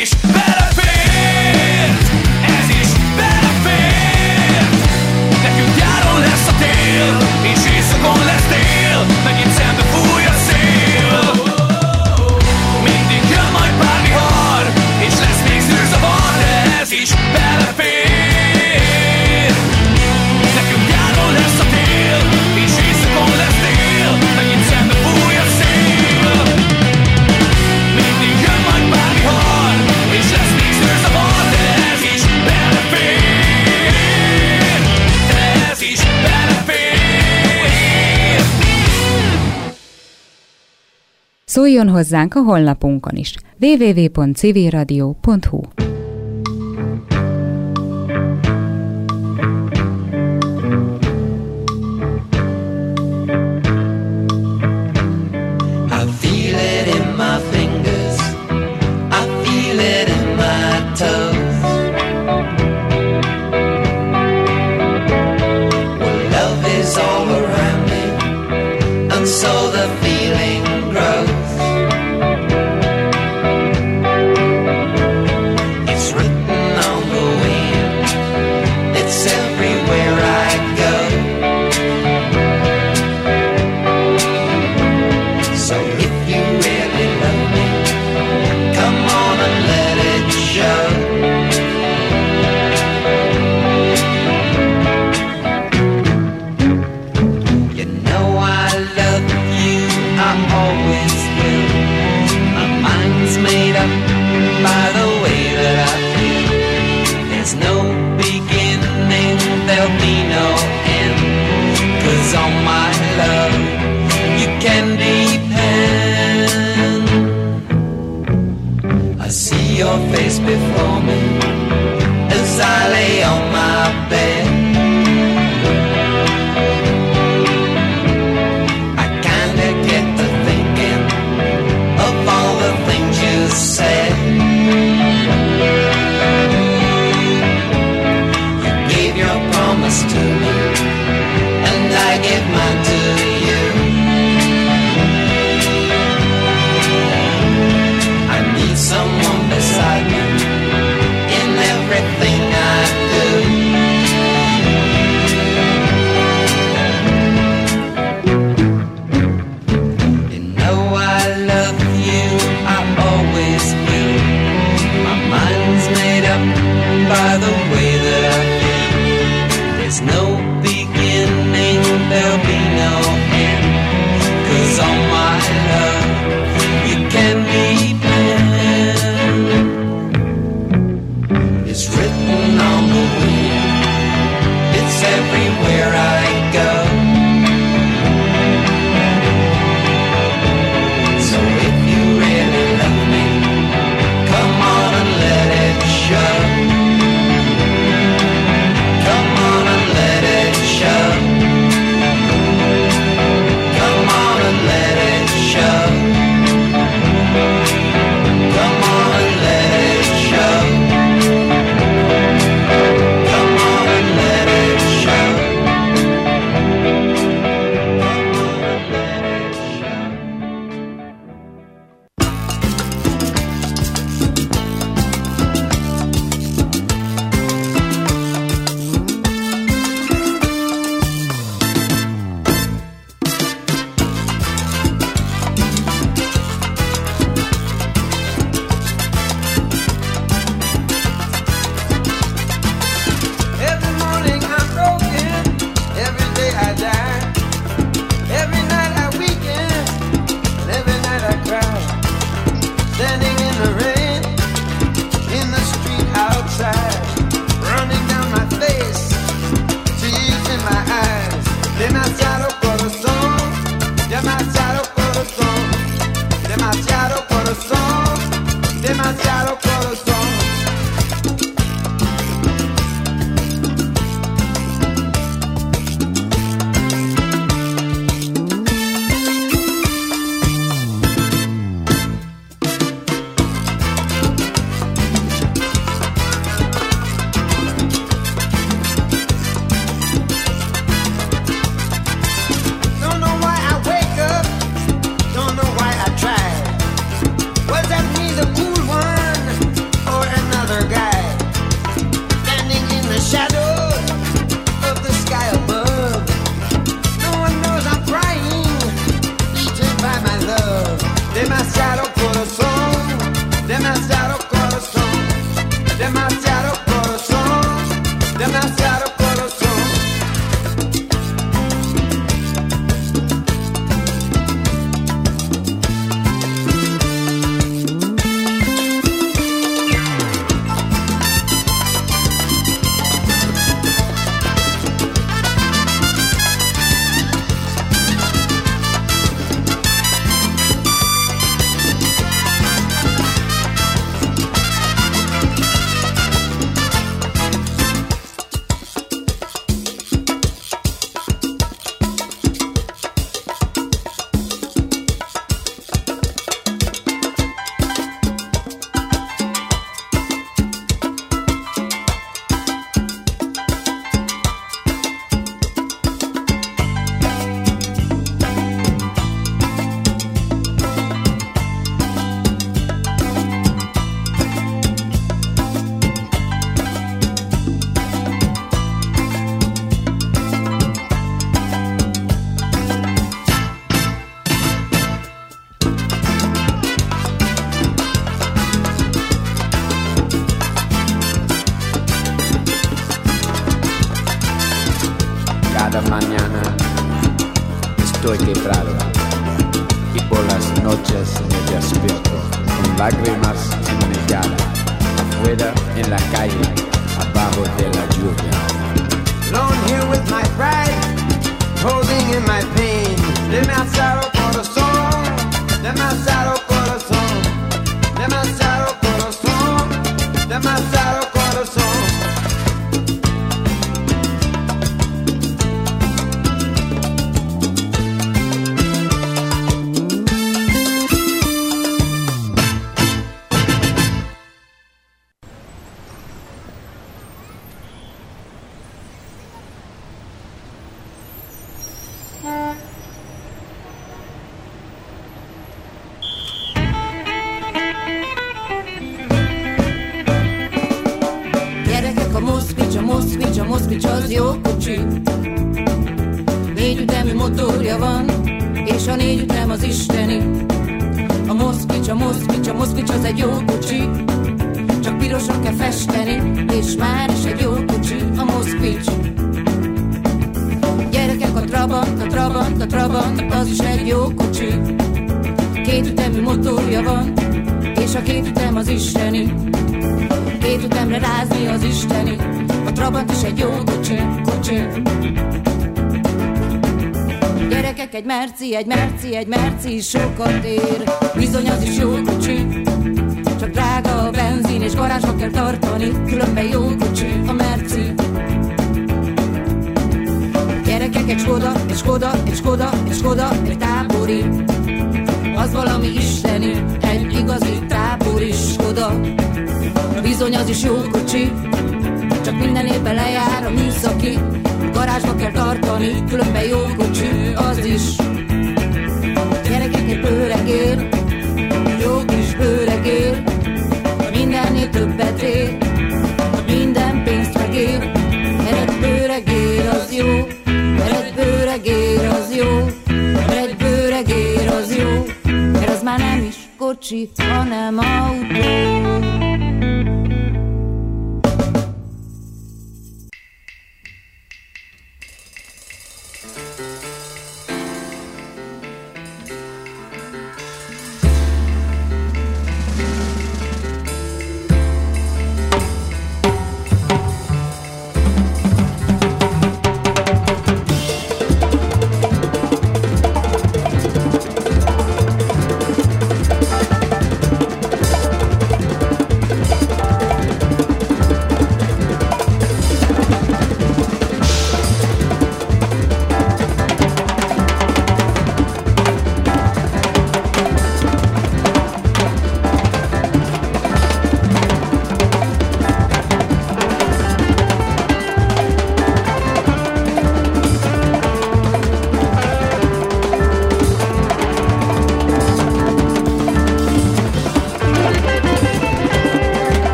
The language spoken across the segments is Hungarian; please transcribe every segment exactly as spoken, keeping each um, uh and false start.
is belefért, ez is belefért. Nekünk nyáron lesz a tél, és éjszakon lesz tél, megint szembe fúj a szél. Mindig jön majd pár vihar, és lesz még zűrzavar, de ez is belefér. Nekünk nyáron lesz a tél, és éjszakon lesz tél, megint szembe fúj a szél. Mindig jön majd pár vihar, és lesz még zűrzavar, de ez is belefér. De ez is belefér. Szóljon hozzánk a honlapunkon is. double-u double-u double-u pont civilradio pont hu. I feel it in my fingers, I feel it in my toes. Well, love is all around me, and so the feeling grows. It's written on the wind, it's everywhere I go. So if you really love me, come on and let it show. You know I love you, I always will. My mind's made up by the way that I feel. There's no beginning, there'll be no end. 'Cause on my love you can depend. I see your face before me as I lay on my bed. I kinda get to thinking of all the things you said. You gave your promise to me, and I give mine to you. I need someone beside me in everything I do. You know I love you, I always will. My mind's made up by the way that I feel. There's no beginning, there'll be no end. 'Cause on my love you can depend. It's written on the wind, it's everywhere I go. So if you really love me, come on and let it show. Come on and let it show. Come on and let it show. Come on and let it show. Come on and let it show. Every morning I'm broken, every day I die. Every night I weaken, and every night I cry. Standing in the rain, in the street outside, running down my face, tears in my eyes. Demasiado corazón, demasiado corazón, demasiado corazón, demasiado corazón. mañana estoy quebrado y por las noches me despierto con lágrimas en mi cara, afuera en la calle, abajo de la lluvia. Alone here with my pride, holding in my pain. Demasiado corazón, demasiado corazón, demasiado corazón, demasiado corazón. Az jó kocsi, négy ütemű motorja van, és a négy ütem az isteni. A Moszkvics, a Moszkvics, a Moszkvics az egy jó kocsi, csak pirosan kell festeni, és már is egy jó kocsi, a Moszkvics. Gyerekek, a Trabant, a Trabant, a Trabant, az is egy jó kocsi. Két ütemű motorja van, és a két ütem az isteni. Két ütemre rázni az isteni. A Trabant is egy jó kocsi, kocsi. Gyerekek, egy merci, egy merci, egy merci is sokat ér. Bizony az is jó kocsi, csak drága a benzin, és garázsba kell tartani, különben jó kocsi, a merci. Gyerekek, egy Skoda, egy Skoda, egy Skoda, egy Skoda, egy tábori. Az valami isteni, egy igazi tábori Skoda. Bizony az is jó kocsi, csak minden évben lejár a műszaki, garázsba kell tartani, különben jó kocsi, az is. Gyerekek, egy bőregér, jó kis bőregér, mindennél többet ér, minden pénzt megér. Mert egy bőregér az jó, mert egy bőregér az jó, mert egy bőregér az jó, mert az már nem is kocsi, hanem autó.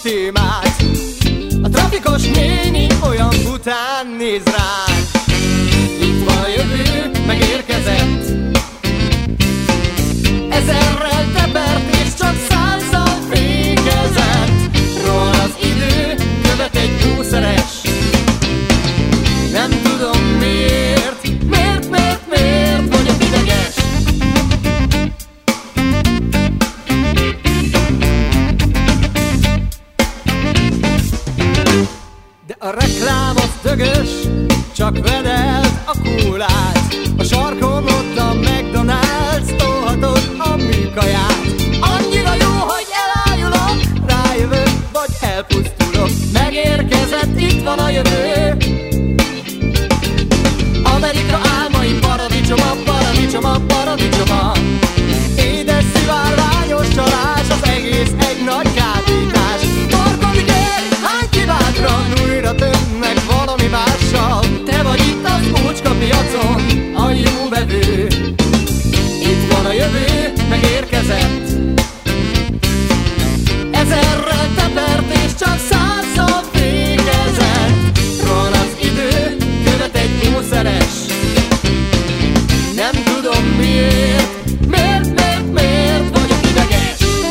témát. A trafikos néni olyan bután néz ránk. Itt van a jövő, megérkezett. Ezerrel tepert és csak százzal fékezett. Rohan az idő, követ egy gószeres. Nem tudom miért, miért, miért, miért vagyok ideges. De a reklám az dögös, csak vedeld a kólát. A sarkon ott a McDonald's, tolhatod a műkaját. Annyira jó, hogy elájulok, rájövök, vagy elpusztulok. Megérkezett, itt van a jövő. Amerika álmai paradicsoma, paradicsoma, paradicsoma. Édes szivárványos csalás, az egész egy nagy kábítás. Torkodik el, hány kibátran, újra tömnek valami mással. Te vagy itt az ócska piacon, a jó vevő. Itt van a jövő, megérkezett. Ezerrel tepert és csak százzal fékezett. Rohan az idő, követ egy gószeres. Nem tudom miért, miért, miért, miért vagyok ideges.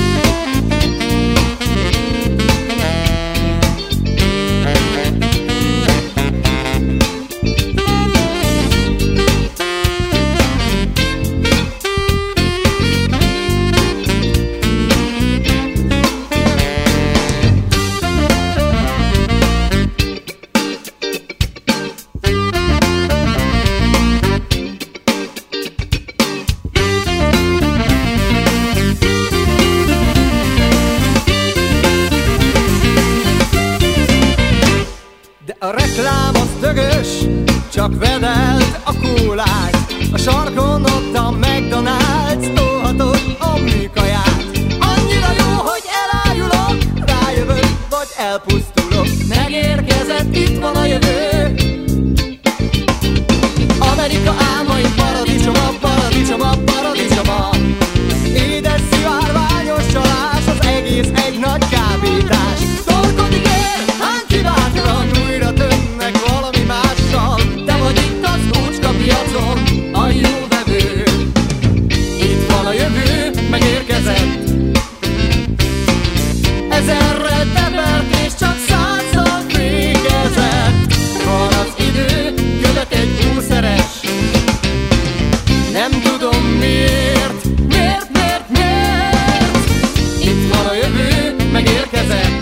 A reklám az dögös, csak vedeld a kólát. A sarkon ott a McDonald's, tolhatod a műkaját. Annyira jó, hogy elájulok, rájövök, vagy elpusztulok. Megérkezett, itt van a jövő. Amerika álmai paradicsoma, paradicsoma, paradicsoma. Édes szivárványos csalás, az egész egy nagy kábítás. Torkodik ér, hány kibátran, újra tömnek valami mással. Te vagy itt az ócska piacon, a jó vevő. Itt van a jövő, megérkezett. Ezerrel tepert és csak százzal fékezett. Rohan az idő, követ egy gószeres. Nem tudom miért, miért, miért, miért. Itt van a jövő, megérkezett.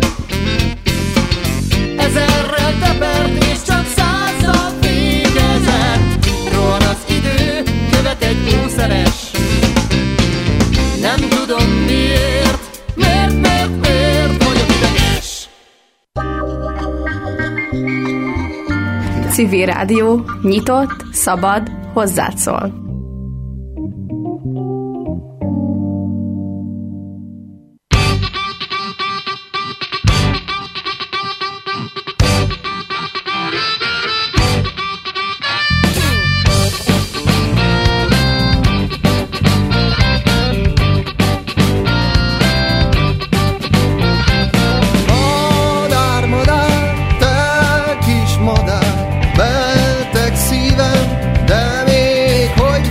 Ezerrel tepert és csak százzal fékezett. Rohan az idő, követ egy gószeres. Nem tudom miért, miért, miért, miért vagyok ideges. Civil Rádió, nyitott, szabad, hozzád szól. Madár, madár, te kis madár, beltek szívem, de még hogy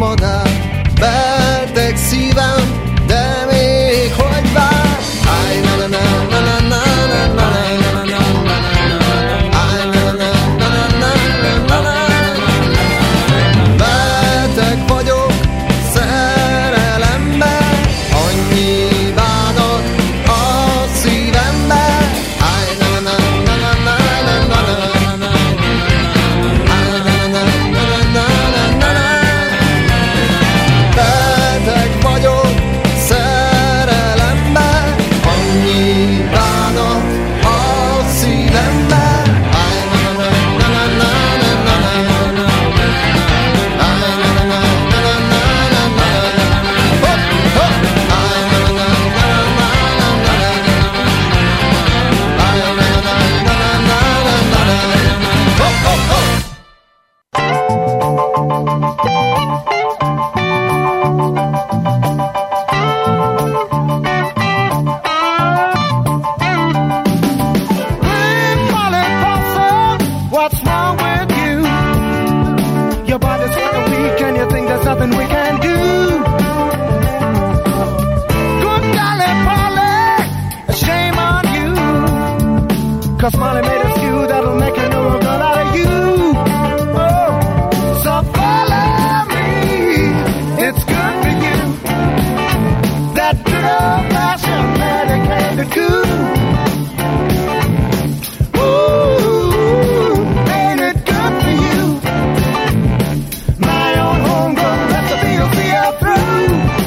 madár, beteg szívem, de még hogy vár. Áj, na na na na na na na na na na na. Áj, na na na na na na na na. Beteg vagyok szerelemben, annyi bánat a szívemben. Áj, na na na na na na na na na. Áj, na na na na na na na. Beteg vagyok szerelemben, annyi bánat a szívemben. Áj, na na na na na na na na. Áj, na na na na na na na. Hopp, hopp. Áj, na na na na na na na. Áj, na na na na na na na. Hopp, hopp, hopp. Polly Possum, what's wrong with you? Your body's kinda weak and you think there's nothing we can do. Good golly, Polly, shame on you. 'Cause Molly made a stew that'll make a new girl out of you. Oh, so follow me, it's good for you. That good old-fashioned medicated goo. Ooh, ain't it good for you? My own homegrown recipe will see you through.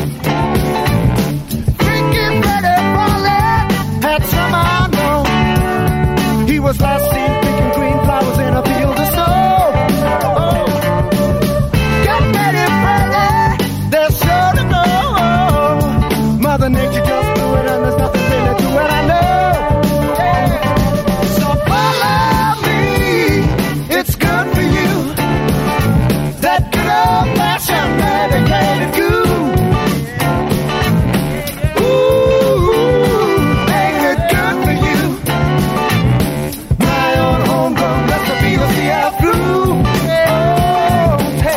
Freaky Freddy Polly had some unknown. He was last seen picking green flowers in a field of snow. Oh, get ready, Freddy, they're sure to know. Mother Nature just do it and there's nothing really to it, I know. Yeah. So follow me, it's good for you. That good old-fashioned medicated goo. Ooh, ain't it good for you? My own homegrown recipe will see you through. Oh, hey.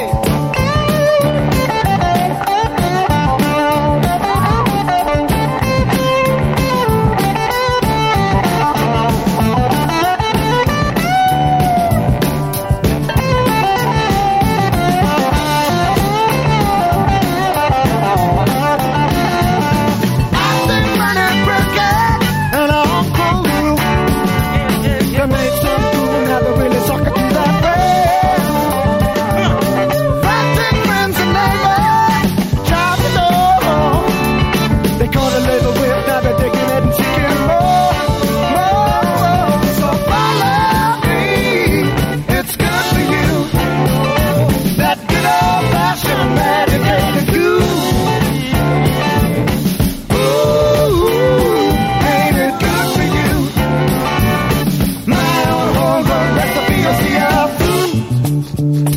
I've been running cricket and I'm cool. You made some fool, never really suck it to that way. Fighting friends and neighbors, job to know. They call the labor whip, now they're digging it and seeking more, more. So follow me, it's good for you. That good old-fashioned medicated goo. Ooh, ain't it good for you? My own homegrown recipe will see you through.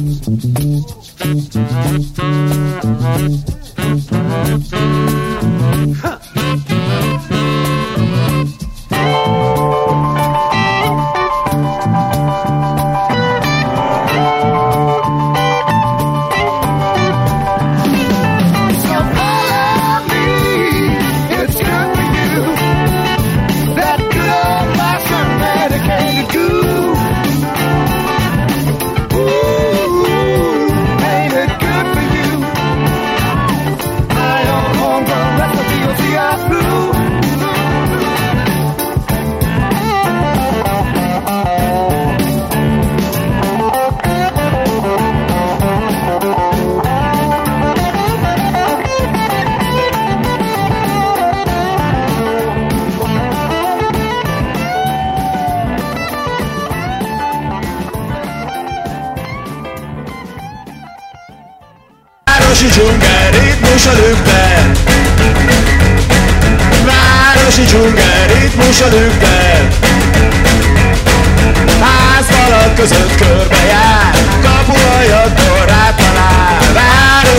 So follow me, it's good for you. That good old-fashioned medicated goo. Ooh, ain't it good for you? My own homegrown recipe will see you through. Városi dzsungel, ritmus a lükben. Városi dzsungel, ritmus a lükben. Házfalak között körbe